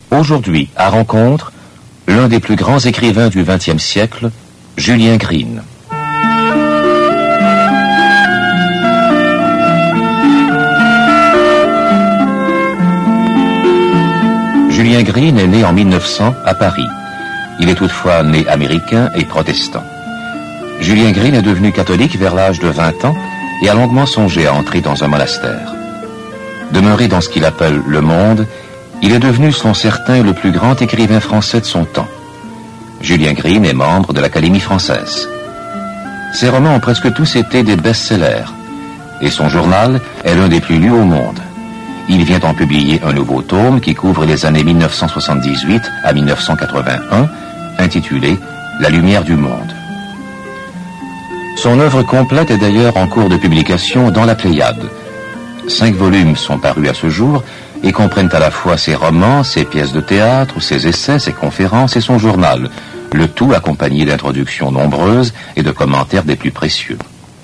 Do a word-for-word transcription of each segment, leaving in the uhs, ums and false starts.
Aujourd'hui, à Rencontre, l'un des plus grands écrivains du vingtième siècle, Julien Green. Julien Green est né en mille neuf cents à Paris. Il est toutefois né américain et protestant. Julien Green est devenu catholique vers l'âge de vingt ans et a longuement songé à entrer dans un monastère. Demeuré dans ce qu'il appelle le monde, il est devenu, selon certains, le plus grand écrivain français de son temps. Julien Green est membre de l'Académie française. Ses romans ont presque tous été des best-sellers, et son journal est l'un des plus lus au monde. Il vient en publier un nouveau tome qui couvre les années mille neuf cent soixante-dix-huit à mille neuf cent quatre-vingt-un, intitulé « La lumière du monde ». Son œuvre complète est d'ailleurs en cours de publication dans la Pléiade. Cinq volumes sont parus à ce jour et comprennent à la fois ses romans, ses pièces de théâtre, ses essais, ses conférences et son journal, le tout accompagné d'introductions nombreuses et de commentaires des plus précieux.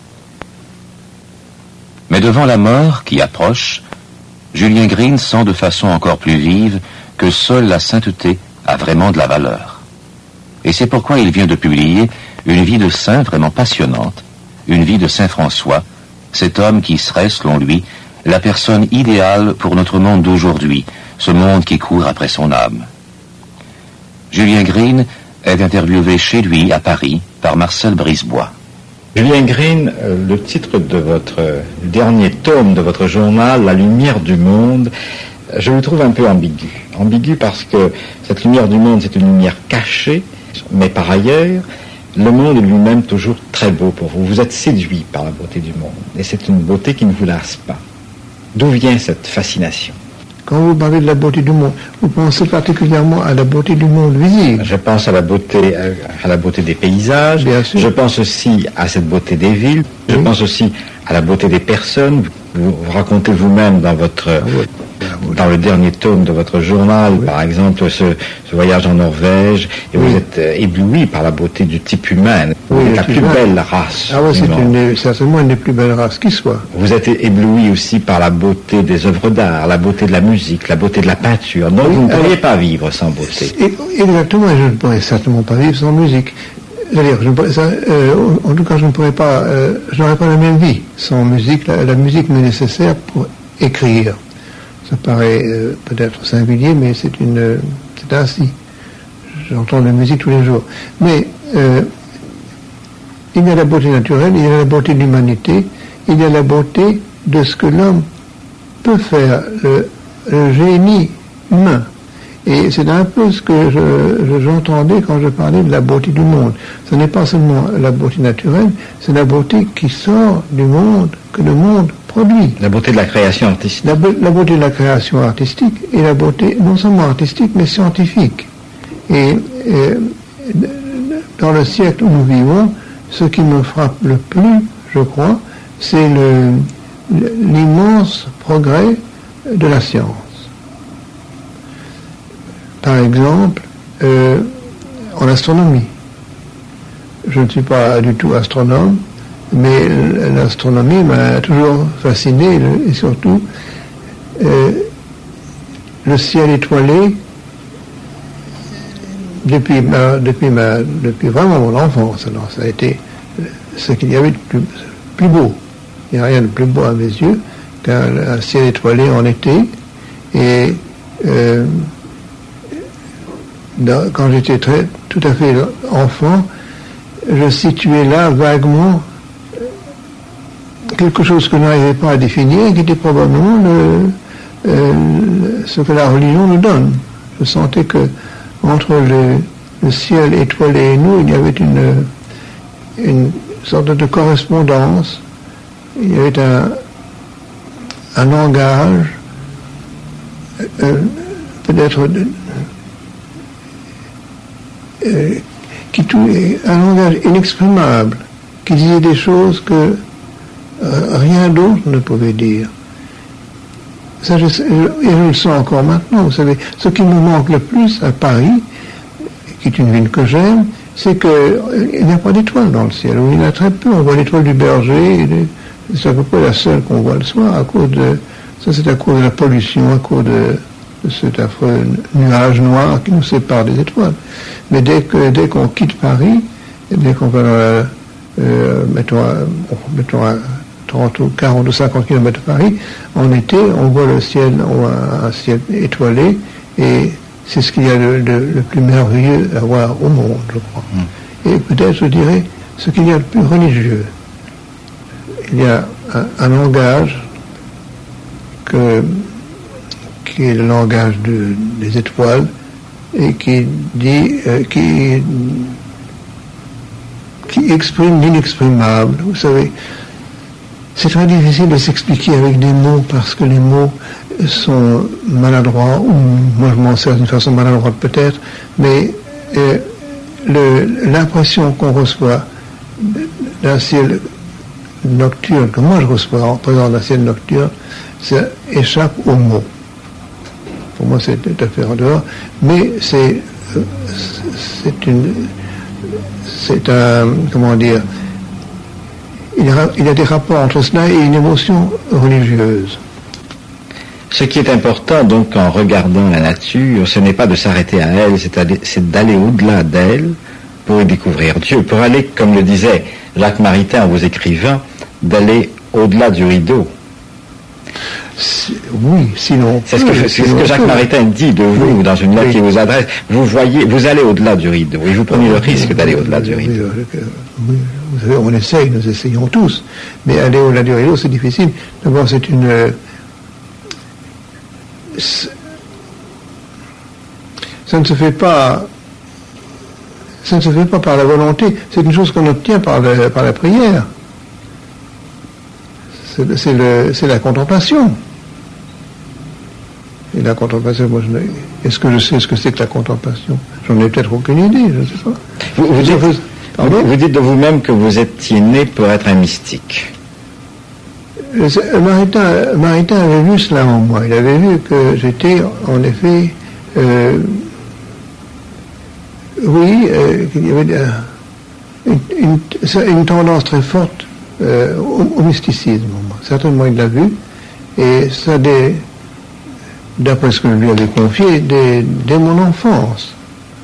Mais devant la mort qui approche, Julien Green sent de façon encore plus vive que seule la sainteté a vraiment de la valeur. Et c'est pourquoi il vient de publier une vie de saint vraiment passionnante, une vie de saint François, cet homme qui serait, selon lui, la personne idéale pour notre monde d'aujourd'hui, ce monde qui court après son âme. Julien Green est interviewé chez lui à Paris par Marcel Brisebois. Julien Green, le titre de votre dernier tome de votre journal, La lumière du monde, je le trouve un peu ambigu. Ambigu parce que cette lumière du monde, c'est une lumière cachée, mais par ailleurs, le monde est lui-même toujours très beau pour vous. Vous êtes séduit par la beauté du monde, et c'est une beauté qui ne vous lasse pas. D'où vient cette fascination? Quand vous parlez de la beauté du monde, vous pensez particulièrement à la beauté du monde visible? Je pense à la beauté, à la beauté des paysages. Bien sûr. Je pense aussi à cette beauté des villes. Je oui. pense aussi à la beauté des personnes. Vous, vous racontez vous-même dans votre, ah oui. dans le dernier tome de votre journal, oui. par exemple, ce, ce voyage en Norvège, et oui. vous êtes euh, ébloui par la beauté du type humain. Vous oui, êtes la plus humain. belle race. Ah oui, c'est une, certainement une des plus belles races qui soit. Vous êtes ébloui aussi par la beauté des œuvres d'art, la beauté de la musique, la beauté de la peinture. Donc oui, vous ne pourriez alors, pas vivre sans beauté. Exactement, je ne pourrais certainement pas vivre sans musique. C'est-à-dire, je ne pourrais, ça, euh, en tout cas, je ne pourrais pas, euh, je n'aurais pas la même vie sans musique. La, la musique m'est nécessaire pour écrire. Ça paraît euh, peut-être singulier, mais c'est une, c'est ainsi. J'entends la musique tous les jours. Mais euh, il y a la beauté naturelle, il y a la beauté de l'humanité, il y a la beauté de ce que l'homme peut faire, le, le génie humain. Et c'est un peu ce que je, je, j'entendais quand je parlais de la beauté du monde. Ce n'est pas seulement la beauté naturelle, c'est la beauté qui sort du monde, que le monde produit. La beauté de la création artistique. La, la beauté de la création artistique et la beauté non seulement artistique, mais scientifique. Et, et dans le siècle où nous vivons, ce qui me frappe le plus, je crois, c'est le, l'immense progrès de la science. Par exemple, euh, en astronomie. Je ne suis pas du tout astronome, mais l'astronomie m'a toujours fasciné, et surtout euh, le ciel étoilé depuis ma, depuis ma, depuis vraiment mon enfance. Alors ça a été ce qu'il y avait de plus, plus beau. Il n'y a rien de plus beau à mes yeux qu'un un ciel étoilé en été. Et euh, dans, quand j'étais très, tout à fait enfant, je situais là vaguement quelque chose que je n'arrivais pas à définir, qui était probablement le, euh, ce que la religion nous donne. Je sentais que entre le, le ciel étoilé et nous, il y avait une, une sorte de correspondance, il y avait un, un langage, euh, peut-être euh, qui tout, un langage inexprimable, qui disait des choses que euh, rien d'autre ne pouvait dire. Ça, je, je, et je le sens encore maintenant. Vous savez, ce qui me manque le plus à Paris, qui est une ville que j'aime, c'est qu'il n'y a pas d'étoiles dans le ciel. Il y en a très peu. On voit l'étoile du berger, c'est à peu près la seule qu'on voit le soir, à cause de, ça c'est à cause de la pollution, à cause de, cet affreux nuage noir qui nous sépare des étoiles. Mais dès que dès qu'on quitte Paris, dès qu'on va dans la, euh, mettons, à, mettons à trente ou quarante ou cinquante kilomètres de Paris, en été, on voit le ciel, on voit un ciel étoilé, et c'est ce qu'il y a de, de, le plus merveilleux à voir au monde, je crois. Mm. Et peut-être, je dirais, ce qu'il y a de plus religieux. Il y a un, un langage que, qui est le langage de, des étoiles, et qui dit, euh, qui, qui exprime l'inexprimable. Vous savez, c'est très difficile de s'expliquer avec des mots parce que les mots sont maladroits, ou moi je m'en sers d'une façon maladroite peut-être, mais euh, le, l'impression qu'on reçoit d'un ciel nocturne, que moi je reçois en présence d'un ciel nocturne, ça échappe aux mots. Pour moi c'est tout à fait en dehors, mais c'est, c'est une, c'est un, comment dire, il y, a, il y a des rapports entre cela et une émotion religieuse. Ce qui est important, donc, en regardant la nature, ce n'est pas de s'arrêter à elle, c'est d'aller au-delà d'elle pour y découvrir Dieu, pour aller, comme le disait Jacques Maritain en vous écrivant, d'aller au-delà du rideau. Oui, sinon... C'est ce que, c'est ce que Jacques Maritain dit de vous, oui, dans une lettre oui. qui vous adresse. Vous voyez, vous allez au-delà du rideau, et vous prenez oui, le risque d'aller au-delà du rideau. Oui, vous savez, on essaye, nous essayons tous, mais aller au-delà du rideau, c'est difficile. D'abord, c'est une... Ça ne se fait pas... Ça ne se fait pas par la volonté, c'est une chose qu'on obtient par, le, par la prière. C'est, c'est, le, c'est la contemplation. Et la contemplation, moi, je, est-ce que je sais ce que c'est que la contemplation? J'en ai peut-être aucune idée, je ne sais pas. Vous, vous, dites, vous, vous dites de vous-même que vous étiez né pour être un mystique. Maritain, Maritain avait vu cela en moi. Il avait vu que j'étais, en effet, euh, oui, euh, qu'il y avait euh, une, une, une tendance très forte euh, au, au mysticisme. Certainement, il l'a vu. Et ça, des, d'après ce que je lui avais confié, dès, dès mon enfance.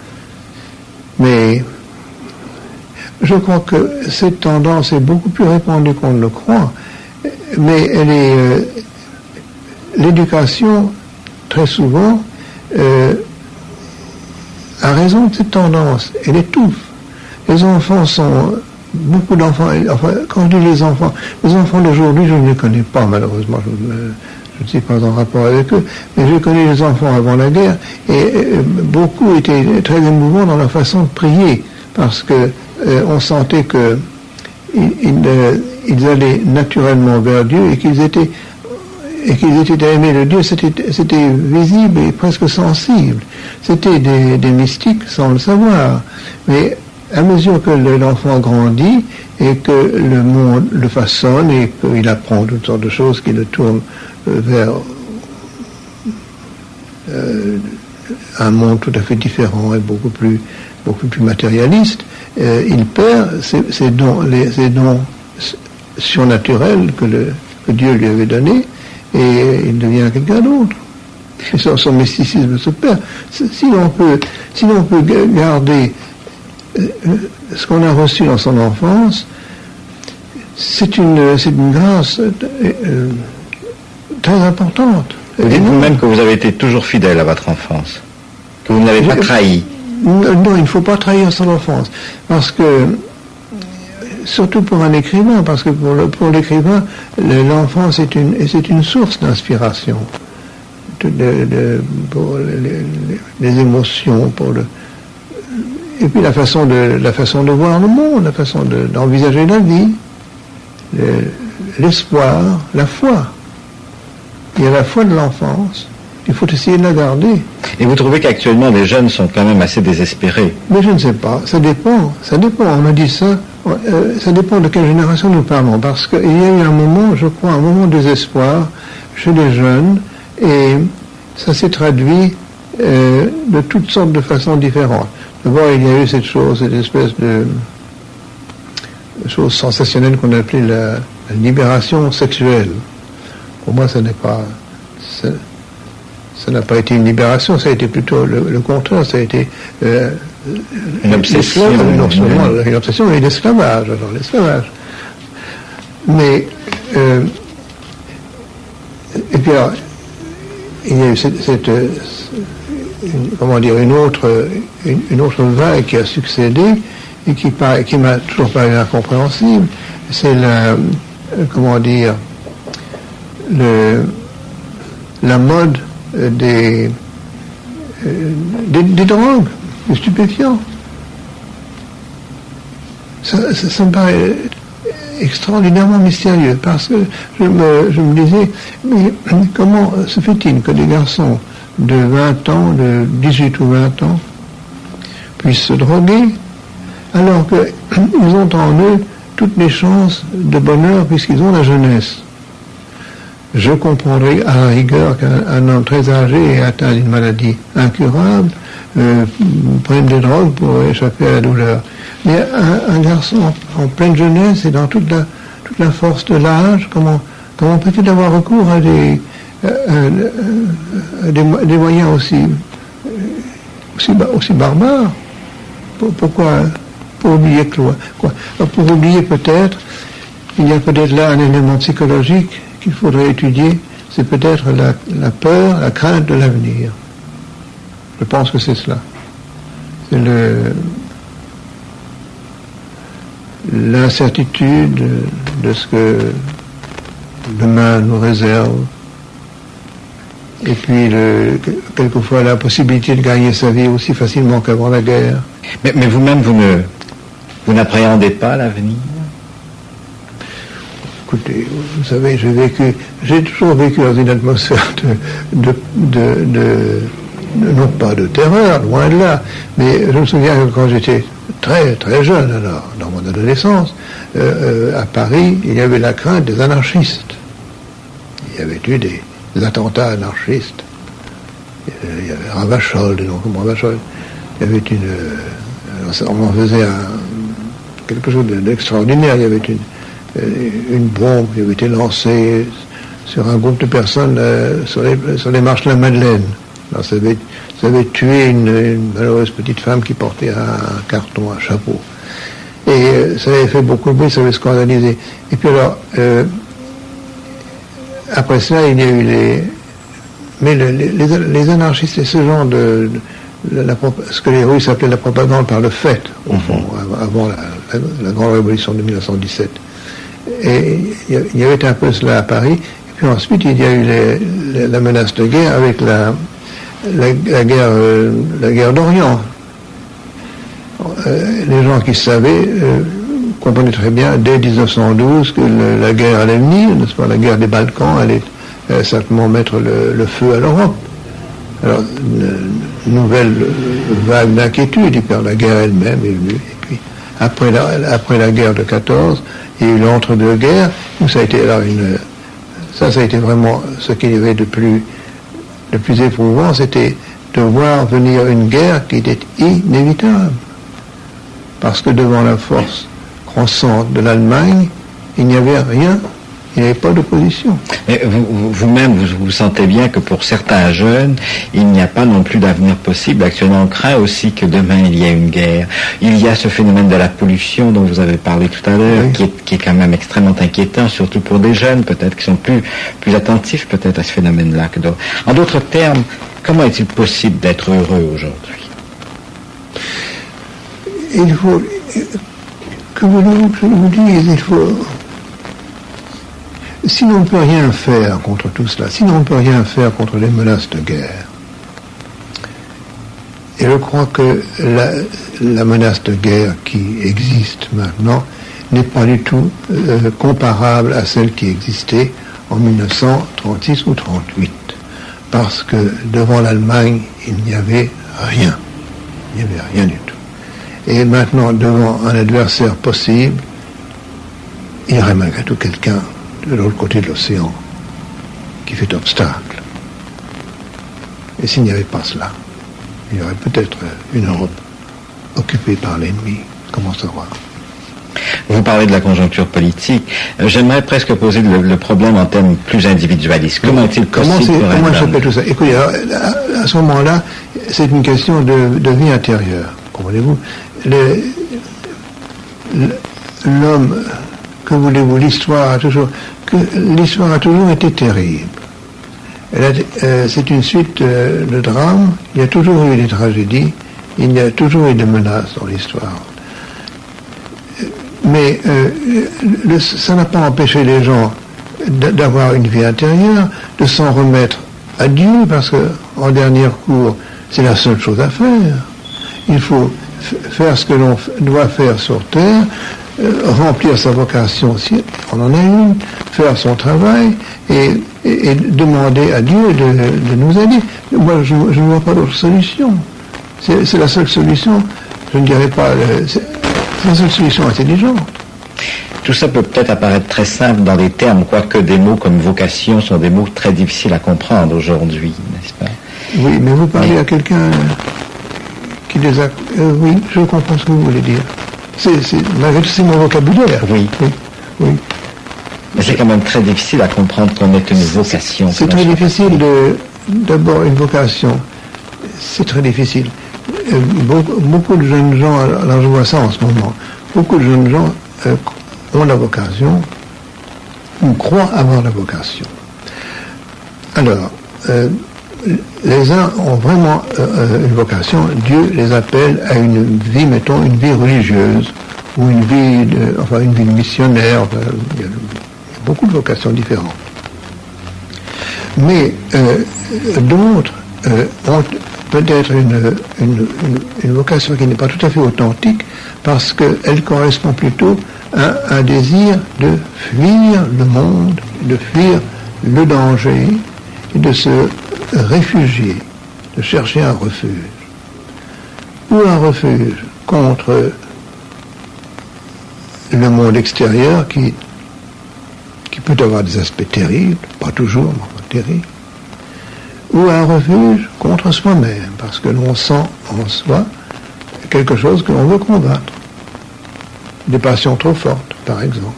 Mais je crois que cette tendance est beaucoup plus répandue qu'on ne le croit. Mais elle est... Euh, l'éducation, très souvent, euh, a raison de cette tendance. Elle étouffe. Les enfants sont... Beaucoup d'enfants... Enfin, quand je dis les enfants... Les enfants d'aujourd'hui, je ne les connais pas, malheureusement. Je, euh, je ne suis pas en rapport avec eux. Mais je connais les enfants avant la guerre. Et euh, beaucoup étaient très émouvants dans leur façon de prier. Parce que euh, on sentait que... Ils, ils, euh, ils allaient naturellement vers Dieu et qu'ils étaient et qu'ils étaient à aimer le Dieu, c'était, c'était visible et presque sensible. C'était des, des mystiques sans le savoir. Mais à mesure que l'enfant grandit et que le monde le façonne et qu'il apprend toutes sortes de choses qui le tournent vers euh, un monde tout à fait différent et beaucoup plus, beaucoup plus matérialiste, euh, il perd ses, ses dons, les, ses dons surnaturel que, le, que Dieu lui avait donné, et il devient quelqu'un d'autre. Et son, son mysticisme se perd. Si l'on peut, si l'on peut garder euh, ce qu'on a reçu dans son enfance, c'est une, c'est une grâce euh, très importante. Vous dites vous-même que vous avez été toujours fidèle à votre enfance, que vous n'avez pas trahi. Non, il ne faut pas trahir son enfance, parce que surtout pour un écrivain, parce que pour, le, pour l'écrivain, le, l'enfance est une, c'est une source d'inspiration, de, de, de, pour les, les émotions, pour le, et puis la façon de, la façon de voir le monde, la façon de, d'envisager la vie, le, l'espoir, la foi. Il y a la foi de l'enfance. Il faut essayer de la garder. Et vous trouvez qu'actuellement les jeunes sont quand même assez désespérés? Mais je ne sais pas, ça dépend, ça dépend, on m'a dit ça, euh, ça dépend de quelle génération nous parlons, parce qu'il y a eu un moment, je crois, un moment de désespoir chez les jeunes, et ça s'est traduit euh, de toutes sortes de façons différentes. D'abord, il y a eu cette chose, cette espèce de, de chose sensationnelle qu'on appelait la, la libération sexuelle. Pour moi, ça n'est pas... Ça, ça n'a pas été une libération, ça a été plutôt le, le contraire, ça a été euh, une obsession, non seulement une obsession, mais l'esclavage, alors l'esclavage. Mais euh, et puis alors, il y a eu cette, cette une, comment dire, une autre, une, une autre vague qui a succédé et qui, par, qui m'a toujours paru incompréhensible. C'est la, comment dire, le, la mode des, des, des drogues, des stupéfiants. Ça, ça, ça me paraît extraordinairement mystérieux, parce que je me, je me disais, mais comment se fait-il que des garçons de vingt ans, de dix-huit ou vingt ans, puissent se droguer, alors qu'ils ont en eux toutes les chances de bonheur puisqu'ils ont la jeunesse? Je comprendrais à la rigueur qu'un un homme très âgé et atteint d'une maladie incurable euh, prenne des drogues pour échapper à la douleur. Mais un, un garçon en, en pleine jeunesse et dans toute la, toute la force de l'âge, comment, comment peut-il avoir recours à des, à, à, à des, des moyens aussi, aussi, aussi barbares? Pourquoi? Pour oublier quoi? Pour oublier peut-être, il y a peut-être là un élément psychologique qu'il faudrait étudier, c'est peut-être la, la peur, la crainte de l'avenir. Je pense que c'est cela. C'est le, l'incertitude de ce que demain nous réserve, et puis le, quelquefois la possibilité de gagner sa vie aussi facilement qu'avant la guerre. Mais, mais vous-même, vous ne, vous n'appréhendez pas l'avenir? Écoutez, vous savez, j'ai vécu, j'ai toujours vécu dans une atmosphère de, de, de, de, de, non pas de terreur, loin de là, mais je me souviens que quand j'étais très, très jeune, alors, dans mon adolescence, euh, euh, à Paris, il y avait la crainte des anarchistes. Il y avait eu des, des attentats anarchistes. Il y avait Ravachol, des noms comme Ravachol. Il y avait une, euh, on en faisait un, quelque chose d'extraordinaire. Il y avait une, une bombe qui avait été lancée sur un groupe de personnes euh, sur, les, sur les marches de la Madeleine. Alors, ça, avait, ça avait tué une, une malheureuse petite femme qui portait un carton, un chapeau. Et euh, ça avait fait beaucoup de bruit, ça avait scandalisé. Et puis alors, euh, après cela, il y a eu les... Mais le, les, les, les anarchistes, c'est ce genre de... de la, ce que les Russes appelaient la propagande par le fait, au fond, avant la, la, la grande révolution de mille neuf cent dix-sept. Et il y avait un peu cela à Paris. Et puis ensuite, il y a eu les, les, la menace de guerre avec la, la, la guerre, euh, la guerre d'Orient. Euh, les gens qui savaient euh, comprenaient très bien, dès dix-neuf cent douze, que le, la guerre allait venir, n'est-ce pas, la guerre des Balkans allait euh, certainement mettre le, le feu à l'Europe. Alors, une nouvelle vague d'inquiétude, et puis la guerre elle-même est venue. Et puis, après la, après la guerre de quatorze, il y a eu l'entre-deux-guerres, où ça a été alors une, ça, ça a été vraiment ce qu'il y avait de plus, de plus éprouvant, c'était de voir venir une guerre qui était inévitable. Parce que devant la force croissante de l'Allemagne, il n'y avait rien, il n'y avait pas d'opposition. Mais vous, vous-même, vous, vous sentez bien que pour certains jeunes, il n'y a pas non plus d'avenir possible. Actuellement, on craint aussi que demain, il y ait une guerre. Il y a ce phénomène de la pollution dont vous avez parlé tout à l'heure, oui. qui, est, qui est quand même extrêmement inquiétant, surtout pour des jeunes, peut-être, qui sont plus, plus attentifs, peut-être, à ce phénomène-là que d'autres. En d'autres termes, comment est-il possible d'être heureux aujourd'hui? Il faut, que voulez-vous que je vous dise, il faut... Si l'on ne peut rien faire contre tout cela, si l'on ne peut rien faire contre les menaces de guerre, et je crois que la, la menace de guerre qui existe maintenant n'est pas du tout euh, comparable à celle qui existait en mille neuf cent trente-six ou trente-huit, parce que devant l'Allemagne, il n'y avait rien, il n'y avait rien du tout. Et maintenant, devant un adversaire possible, il y aurait malgré tout quelqu'un de l'autre côté de l'océan qui fait obstacle. Et s'il n'y avait pas cela, il y aurait peut-être une Europe occupée par l'ennemi. Comment savoir? Vous parlez de la conjoncture politique. Euh, j'aimerais presque poser le, le problème en termes plus individualistes. Comment est-il possible Comment, pour comment un s'appelle tout ça? Écoutez, alors, à, à ce moment-là, c'est une question de, de vie intérieure. Comprenez-vous? Le, l'homme, que voulez-vous, l'histoire a toujours, que l'histoire a toujours été terrible. Elle a, euh, c'est une suite euh, de drames. Il y a toujours eu des tragédies. Il y a toujours eu des menaces dans l'histoire. Mais euh, le, ça n'a pas empêché les gens d'avoir une vie intérieure, de s'en remettre à Dieu, parce que en dernier cours, c'est la seule chose à faire. Il faut f- faire ce que l'on f- doit faire sur terre, euh, remplir sa vocation si on en a une, faire son travail et, et, et demander à Dieu de, de nous aider. Moi, je, je ne vois pas d'autre solution. C'est, c'est la seule solution. Je ne dirais pas. Euh, c'est, c'est la seule solution intelligente. Tout ça peut peut-être apparaître très simple dans des termes, quoique des mots comme vocation sont des mots très difficiles à comprendre aujourd'hui, n'est-ce pas? Oui, mais vous parlez oui. à quelqu'un qui les a... Euh, oui, je comprends ce que vous voulez dire. C'est, c'est, malgré tout, c'est mon vocabulaire. Oui. Oui. oui. Mais c'est quand même très difficile à comprendre qu'on ait une vocation. C'est très difficile de... D'abord, une vocation, c'est très difficile. Euh, beaucoup, beaucoup de jeunes gens, alors je vois ça en ce moment, beaucoup de jeunes gens euh, ont la vocation, ou croient avoir la vocation. Alors, euh, les uns ont vraiment euh, une vocation, Dieu les appelle à une vie, mettons, une vie religieuse, ou une vie, de, enfin une vie de missionnaire, enfin, il y a beaucoup de vocations différentes. Mais euh, d'autres euh, ont peut-être une, une, une, une vocation qui n'est pas tout à fait authentique, parce qu'elle correspond plutôt à un désir de fuir le monde, de fuir le danger, et de se réfugier, de chercher un refuge. Ou un refuge contre le monde extérieur qui, qui peut avoir des aspects terribles, pas toujours, mais pas terribles. Ou un refuge contre soi-même, parce que l'on sent en soi quelque chose que l'on veut combattre. Des passions trop fortes, par exemple.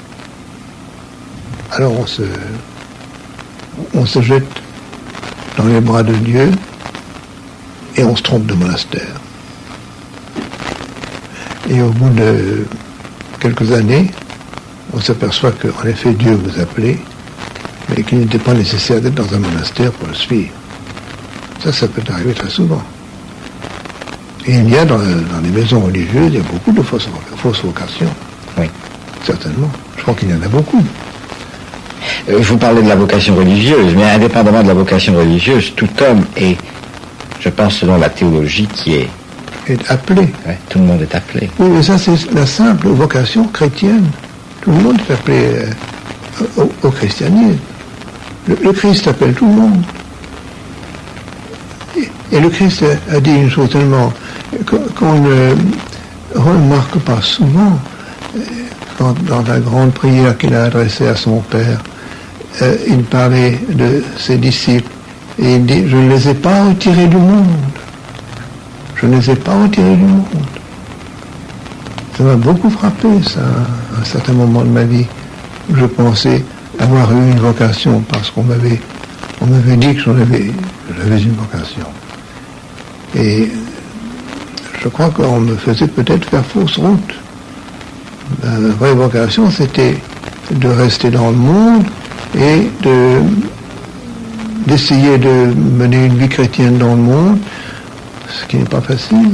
Alors on se, on se jette dans les bras de Dieu et on se trompe de monastère. Et au bout de quelques années, on s'aperçoit qu'en effet Dieu vous appelait, mais qu'il n'était pas nécessaire d'être dans un monastère pour le suivre. Ça, ça peut arriver très souvent. Et il y a dans, dans les maisons religieuses, il y a beaucoup de fausses, fausses vocations. Oui. Certainement. Je crois qu'il y en a beaucoup. Euh, vous parlez de la vocation religieuse, mais indépendamment de la vocation religieuse, tout homme est, je pense selon la théologie, qui est... Est appelé. Ouais, tout le monde est appelé. Oui, mais ça, c'est la simple vocation chrétienne. Tout le monde est appelé euh, au, au christianisme. Le, le Christ appelle tout le monde. Et, et le Christ a, a dit une chose tellement qu'on ne remarque pas souvent, quand, dans la grande prière qu'il a adressée à son Père, euh, il parlait de ses disciples et il dit « Je ne les ai pas retirés du monde. Je ne les ai pas retirés du monde. » Ça m'a beaucoup frappé, ça, à un certain moment de ma vie, où je pensais avoir eu une vocation, parce qu'on m'avait, on m'avait dit que j'en avais, j'avais une vocation. Et je crois qu'on me faisait peut-être faire fausse route. La vraie vocation, c'était de rester dans le monde et de, d'essayer de mener une vie chrétienne dans le monde, ce qui n'est pas facile.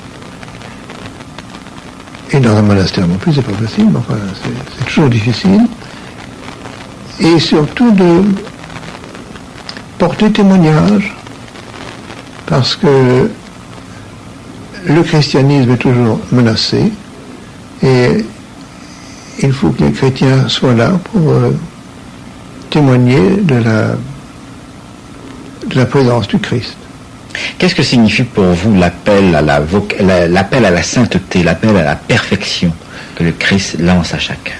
Et dans un monastère non plus, c'est pas facile, mais enfin, c'est, c'est toujours difficile. Et surtout de porter témoignage, parce que le christianisme est toujours menacé, et il faut que les chrétiens soient là pour euh, témoigner de la, de la présence du Christ. Qu'est-ce que signifie pour vous l'appel à la, voc- la, l'appel à la sainteté, l'appel à la perfection que le Christ lance à chacun?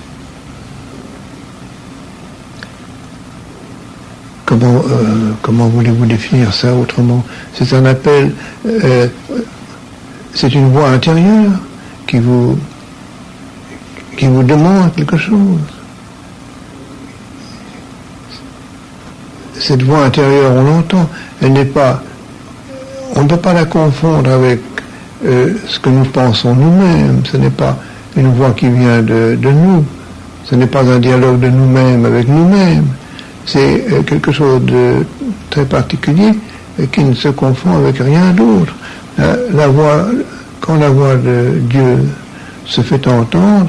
Comment, euh, comment voulez-vous définir ça autrement? C'est un appel, euh, c'est une voix intérieure qui vous, qui vous demande quelque chose. Cette voix intérieure, on l'entend, elle n'est pas, on ne peut pas la confondre avec euh, ce que nous pensons nous-mêmes. Ce n'est pas une voix qui vient de, de nous. Ce n'est pas un dialogue de nous-mêmes avec nous-mêmes. C'est euh, quelque chose de très particulier et qui ne se confond avec rien d'autre. La, la voix, quand la voix de Dieu se fait entendre,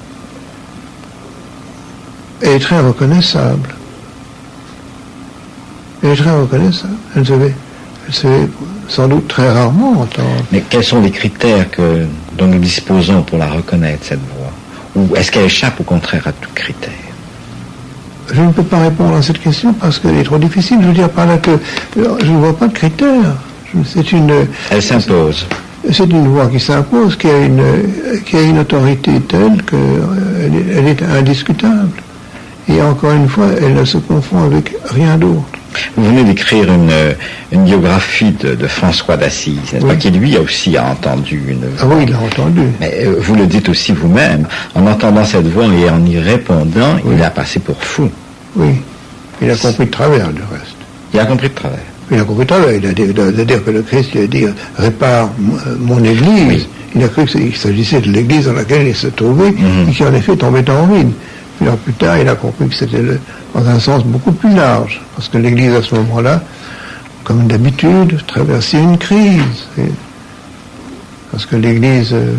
elle est très reconnaissable. Elle est très reconnaissable. Elle se fait, elle se fait sans doute très rarement entendre. Mais quels sont les critères que, dont nous disposons pour la reconnaître, cette voix? Ou est-ce qu'elle échappe au contraire à tout critère? Je ne peux pas répondre à cette question parce qu'elle est trop difficile. Je veux dire par là que je ne vois pas de critères. C'est une. Elle s'impose. C'est une voix qui s'impose, qui a une, qui a une autorité telle qu'elle est, elle est indiscutable. Et encore une fois, elle ne se confond avec rien d'autre. Vous venez d'écrire une, une biographie de, de François d'Assise, n'est-ce oui. pas, qui lui a aussi a entendu une voix. Ah oui, il a entendu. Mais euh, vous le dites aussi vous-même, en entendant cette voix et en y répondant, oui. il a passé pour fou. Oui, il a compris de travers, du reste. Il a compris de travers. Il a compris de travers. Il a dit, de, de dire que le Christ, il a dit, répare mon église. Oui. Il a cru qu'il s'agissait de l'église dans laquelle il se trouvait mm-hmm. et qui en effet tombait en ruine. Puis alors, plus tard, il a compris que c'était le, dans un sens beaucoup plus large, parce que l'Église à ce moment-là, comme d'habitude, traversait une crise. Et, parce que l'Église euh,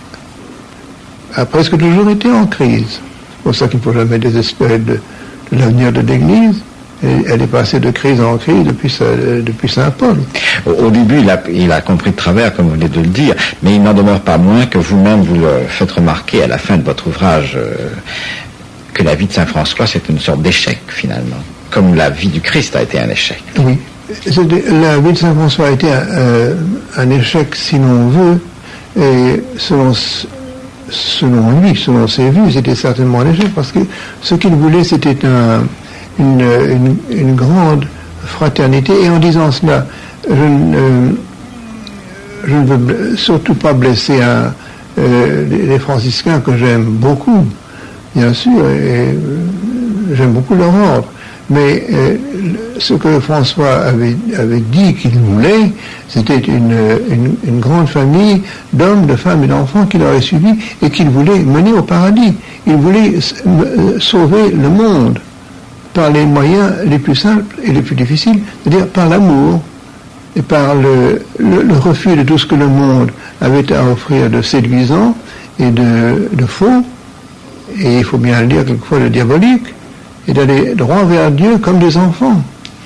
a presque toujours été en crise. C'est pour ça qu'il ne faut jamais désespérer de, de l'avenir de l'Église. Et elle est passée de crise en crise depuis, sa, depuis Saint Paul. Au, au début, il a, il a compris de travers, comme vous venez de le dire, mais il n'en demeure pas moins que vous-même vous le faites remarquer à la fin de votre ouvrage euh, que la vie de Saint François, c'est une sorte d'échec, finalement, comme la vie du Christ a été un échec. Oui, la vie de Saint François a été un, euh, un échec, si l'on veut, et selon, selon lui, selon ses vues, c'était certainement un échec, parce que ce qu'il voulait, c'était un, une, une, une grande fraternité, et en disant cela, je ne, je ne veux surtout pas blesser un, euh, les franciscains que j'aime beaucoup, bien sûr, et j'aime beaucoup leur ordre. Mais euh, ce que François avait, avait dit qu'il voulait, c'était une, une, une grande famille d'hommes, de femmes et d'enfants qu'il aurait suivis et qu'il voulait mener au paradis. Il voulait sauver le monde par les moyens les plus simples et les plus difficiles, c'est-à-dire par l'amour et par le, le, le refus de tout ce que le monde avait à offrir de séduisant et de, de faux, et il faut bien le dire quelquefois de diabolique, et d'aller droit vers Dieu comme des enfants.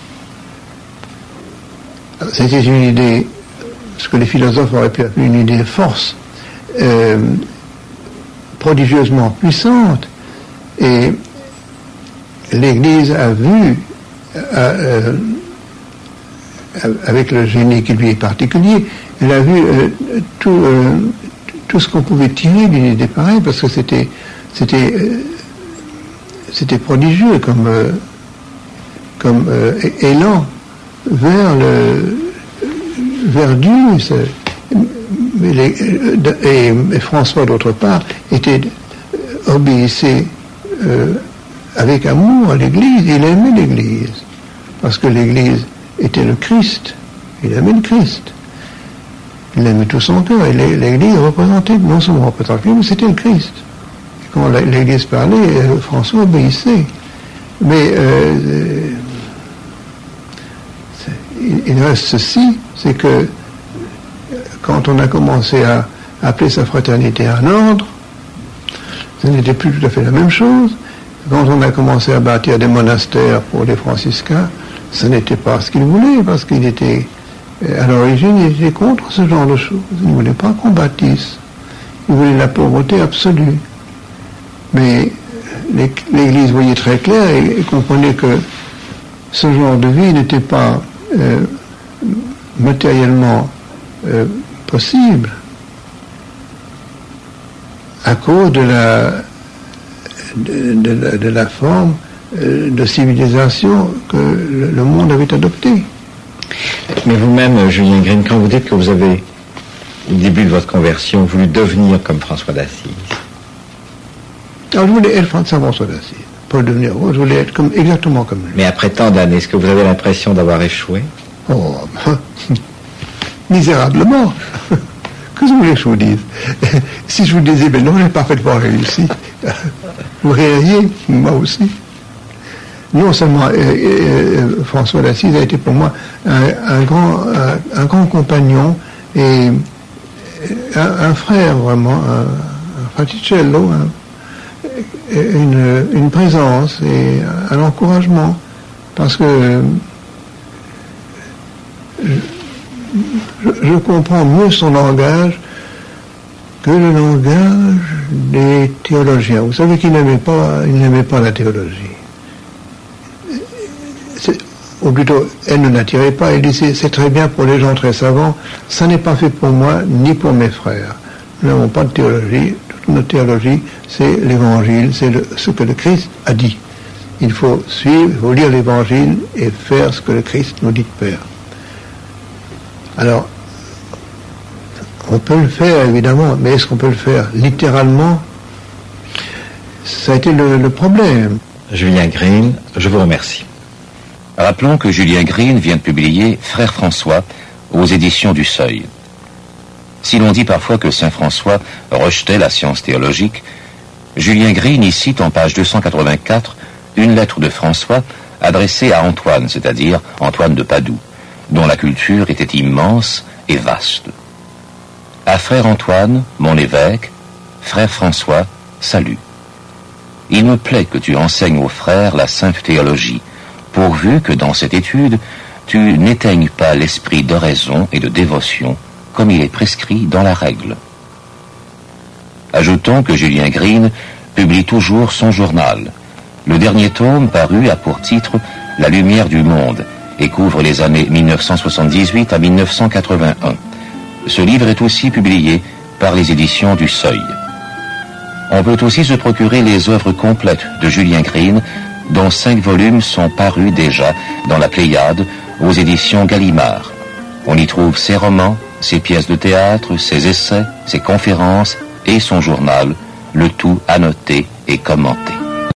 C'était une idée, ce que les philosophes auraient pu appeler une idée de force, euh, prodigieusement puissante, et l'Église a vu, euh, avec le génie qui lui est particulier, elle a vu euh, tout, euh, tout ce qu'on pouvait tirer d'une idée pareille, parce que c'était, c'était, euh, c'était prodigieux comme, euh, comme euh, élan vers le, vers Dieu. Mais les, et, et François, d'autre part, était obéissait euh, avec amour à l'Église. Il aimait l'Église parce que l'Église était le Christ. Il aimait le Christ. Il aimait tout son cœur. Et l'Église représentait, non seulement représentait, mais c'était le Christ. Et quand l'Église parlait, François obéissait. Mais euh, il reste ceci, c'est que quand on a commencé à appeler sa fraternité un ordre, ce n'était plus tout à fait la même chose. Quand on a commencé à bâtir des monastères pour les franciscains, ce n'était pas ce qu'il voulait, parce qu'il était, à l'origine, il était contre ce genre de choses. Il ne voulait pas qu'on bâtisse. Il voulait la pauvreté absolue. Mais l'Église voyait très clair et, et comprenait que ce genre de vie n'était pas euh, matériellement euh, possible à cause de la de, de, la, de la forme euh, de civilisation que le, le monde avait adoptée. Mais vous-même, Julien Green, quand vous dites que vous avez, au début de votre conversion, voulu devenir comme François d'Assise, Alors, je voulais être Saint-François d'Assise. Pour devenir roi, je voulais être comme, exactement comme lui. Mais après tant d'années, est-ce que vous avez l'impression d'avoir échoué? Oh, misérablement. Qu'est-ce que vous voulez que je vous dise? Si je vous disais, ben non, j'ai parfaitement réussi, vous ririez, moi aussi. Non seulement euh, euh, François d'Assise a été pour moi un, un, grand, un, un grand compagnon et un, un frère vraiment, un, un fraticello, un, une, une présence et un encouragement, parce que je, je comprends mieux son langage que le langage des théologiens. Vous savez qu'il n'aimait pas, il n'aimait pas la théologie. Ou plutôt, elle ne l'attirait pas. Il disait, c'est très bien pour les gens très savants, ça n'est pas fait pour moi ni pour mes frères. Nous n'avons pas de théologie. Toute notre théologie, c'est l'évangile, c'est le, ce que le Christ a dit. Il faut suivre, il faut lire l'évangile et faire ce que le Christ nous dit de faire. Alors, on peut le faire évidemment, mais est-ce qu'on peut le faire littéralement? Ça a été le, le problème. Julien Green, je vous remercie. Rappelons que Julien Green vient de publier Frère François aux éditions du Seuil. Si l'on dit parfois que saint François rejetait la science théologique, Julien Green y cite en page deux cent quatre-vingt-quatre une lettre de François adressée à Antoine, c'est-à-dire Antoine de Padoue, dont la culture était immense et vaste. À frère Antoine, mon évêque, frère François, salut. Il me plaît que tu enseignes aux frères la sainte théologie, pourvu que dans cette étude, tu n'éteignes pas l'esprit d'oraison et de dévotion, comme il est prescrit dans la règle. Ajoutons que Julien Green publie toujours son journal. Le dernier tome paru a pour titre « La lumière du monde » et couvre les années mille neuf cent soixante-dix-huit à mille neuf cent quatre-vingt-un. Ce livre est aussi publié par les éditions du Seuil. On peut aussi se procurer les œuvres complètes de Julien Green, dont cinq volumes sont parus déjà dans la Pléiade aux éditions Gallimard. On y trouve ses romans, ses pièces de théâtre, ses essais, ses conférences et son journal, le tout annoté et commenté.